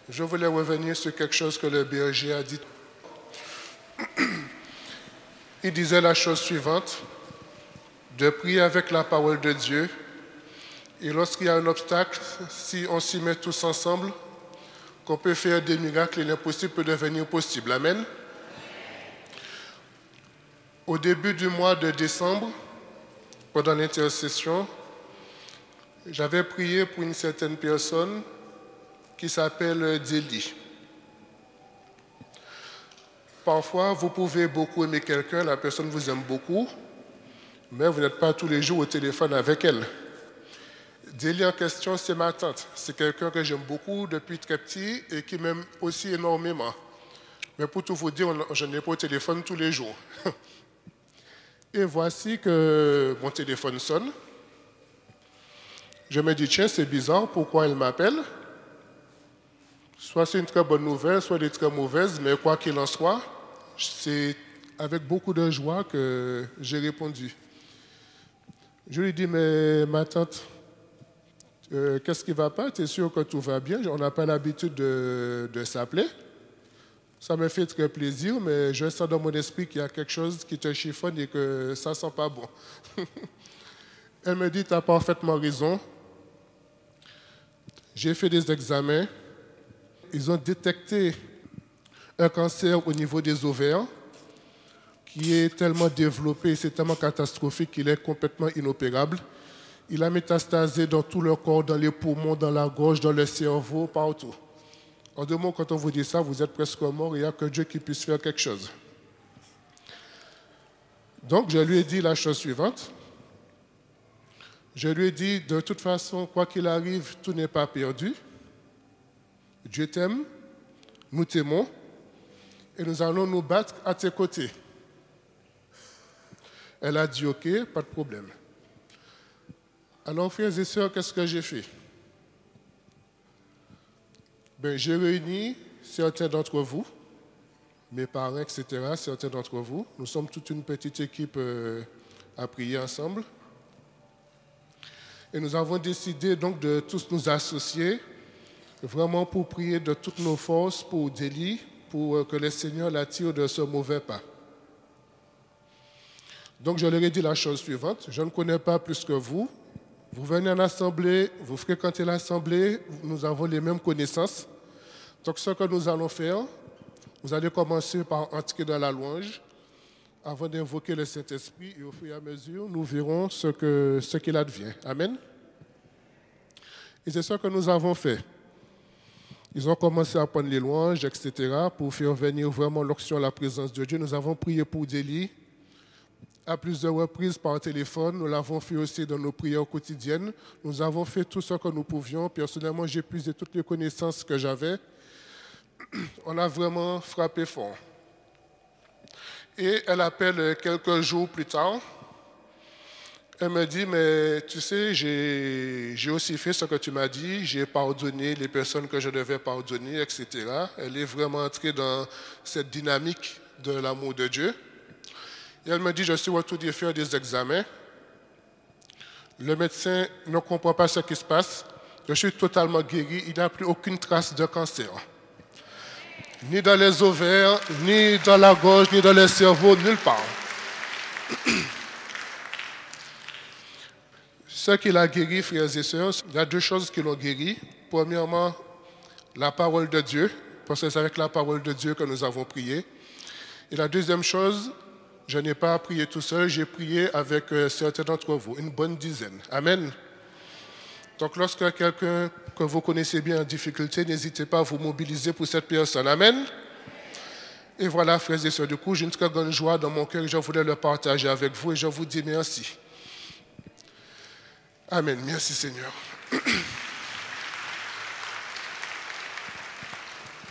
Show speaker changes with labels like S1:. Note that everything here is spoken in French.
S1: Je voulais revenir sur quelque chose que le berger a dit. Il disait la chose suivante, de prier avec la parole de Dieu. Et lorsqu'il y a un obstacle, si on s'y met tous ensemble, qu'on peut faire des miracles et l'impossible peut devenir possible. Amen. Au début du mois de décembre, pendant l'intercession, j'avais prié pour une certaine personne qui s'appelle Délie. Parfois, vous pouvez beaucoup aimer quelqu'un, la personne vous aime beaucoup, mais vous n'êtes pas tous les jours au téléphone avec elle. Délie en question, c'est ma tante. C'est quelqu'un que j'aime beaucoup depuis très petit et qui m'aime aussi énormément. Mais pour tout vous dire, je n'ai pas au téléphone tous les jours. Et voici que mon téléphone sonne. Je me dis, tiens, c'est bizarre, pourquoi elle m'appelle? Soit c'est une très bonne nouvelle, soit des très mauvaises, mais quoi qu'il en soit, c'est avec beaucoup de joie que j'ai répondu. Je lui dis, mais ma tante, qu'est-ce qui ne va pas? Tu es sûr que tout va bien? On n'a pas l'habitude de s'appeler. Ça me fait très plaisir, mais je sens dans mon esprit qu'il y a quelque chose qui te chiffonne et que ça ne sent pas bon. Elle me dit, tu as parfaitement raison. J'ai fait des examens. Ils ont détecté un cancer au niveau des ovaires qui est tellement développé, c'est tellement catastrophique qu'il est complètement inopérable. Il a métastasé dans tout le corps, dans les poumons, dans la gorge, dans le cerveau, partout. En deux mots, quand on vous dit ça, vous êtes presque mort, il n'y a que Dieu qui puisse faire quelque chose. Donc, je lui ai dit la chose suivante. Je lui ai dit, de toute façon, quoi qu'il arrive, tout n'est pas perdu. Dieu t'aime, nous t'aimons, et nous allons nous battre à tes côtés. Elle a dit, OK, pas de problème. Alors, frères et sœurs, qu'est-ce que j'ai fait? J'ai réuni certains d'entre vous, mes parents, etc., certains d'entre vous. Nous sommes toute une petite équipe à prier ensemble. Et nous avons décidé donc de tous nous associer, vraiment pour prier de toutes nos forces pour Délie, pour que le Seigneur l'attire de ce mauvais pas. Donc je leur ai dit la chose suivante, je ne connais pas plus que vous. Vous venez en assemblée, vous fréquentez l'assemblée, nous avons les mêmes connaissances. Donc ce que nous allons faire, vous allez commencer par entrer dans la louange avant d'invoquer le Saint-Esprit et au fur et à mesure, nous verrons ce qu'il advient. Amen. Et c'est ce que nous avons fait. Ils ont commencé à prendre les louanges, etc., pour faire venir vraiment l'onction à la présence de Dieu. Nous avons prié pour Délie à plusieurs reprises par téléphone. Nous l'avons fait aussi dans nos prières quotidiennes. Nous avons fait tout ce que nous pouvions. Personnellement, j'ai puisé toutes les connaissances que j'avais. On a vraiment frappé fort. Et elle appelle quelques jours plus tard. Elle me dit, mais tu sais, j'ai aussi fait ce que tu m'as dit. J'ai pardonné les personnes que je devais pardonner, etc. Elle est vraiment entrée dans cette dynamique de l'amour de Dieu. Et elle me dit, je suis retourné faire des examens. Le médecin ne comprend pas ce qui se passe. Je suis totalement guéri. Il n'y a plus aucune trace de cancer. Ni dans les ovaires, ni dans la gorge, ni dans le cerveau, nulle part. Ce qui l'a guéri, frères et sœurs, il y a deux choses qui l'ont guéri. Premièrement, la parole de Dieu, parce que c'est avec la parole de Dieu que nous avons prié. Et la deuxième chose, je n'ai pas prié tout seul, j'ai prié avec certains d'entre vous, une bonne dizaine. Amen. Donc lorsque quelqu'un que vous connaissez bien en difficulté, n'hésitez pas à vous mobiliser pour cette personne. Amen. Et voilà, frères et sœurs, du coup, j'ai une très grande joie dans mon cœur et je voulais le partager avec vous et je vous dis merci. Amen. Merci Seigneur.